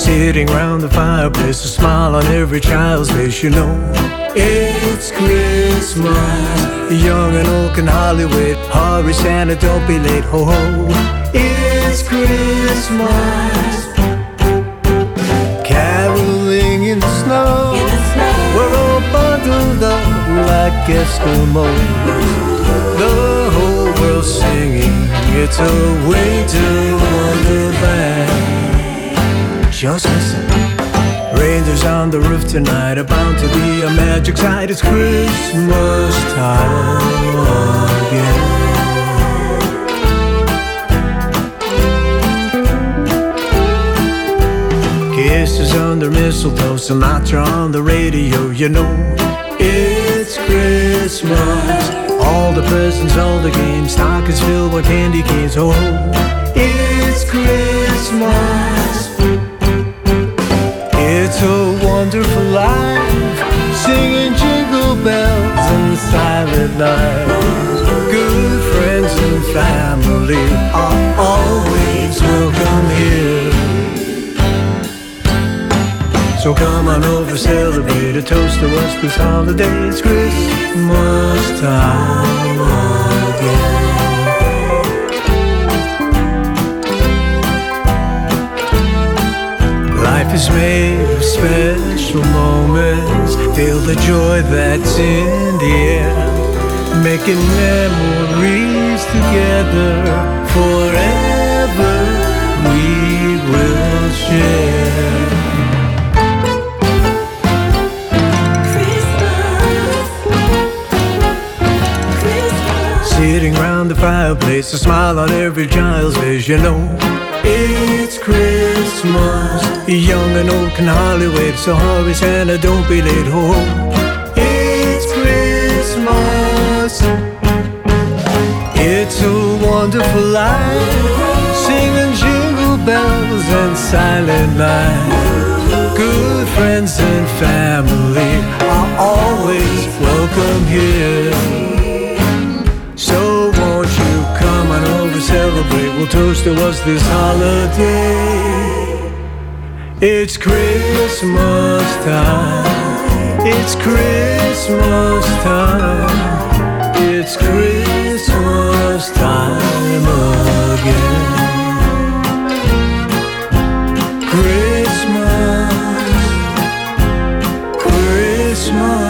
Sitting round the fireplace, a smile on every child's face, you know. It's Christmas. Young and old can hardly wait. Hurry, Santa, don't be late, ho ho. It's Christmas. Caroling in the snow. We're all bundled up like Eskimos. The whole world's singing. It's a winter wonderland. Just listen. Reindeers on the roof tonight are bound to be a magic sight. It's Christmas time again. Kisses under mistletoe, Sinatra on the radio, you know. It's Christmas. All the presents, all the games, stockings filled with candy canes, oh, it's Christmas. It's a wonderful life, singing jingle bells and silent nights. Good friends and family are always welcome here. So come on over, celebrate a toast to us this holiday. It's Christmas time again. Life is made of special moments. Feel the joy that's in the air. Making memories together. Forever we will share. Sitting round the fireplace, a smile on every child's face, you know. It's Christmas. Young and old can hardly wait, so hurry, Santa, don't be late, ho. It's Christmas. It's a wonderful life, singing jingle bells and silent night. Good friends and family are always welcome here. So won't you come on over, celebrate. We'll toast to us this holiday. It's Christmas time. It's Christmas time. It's Christmas time again. Christmas, Christmas.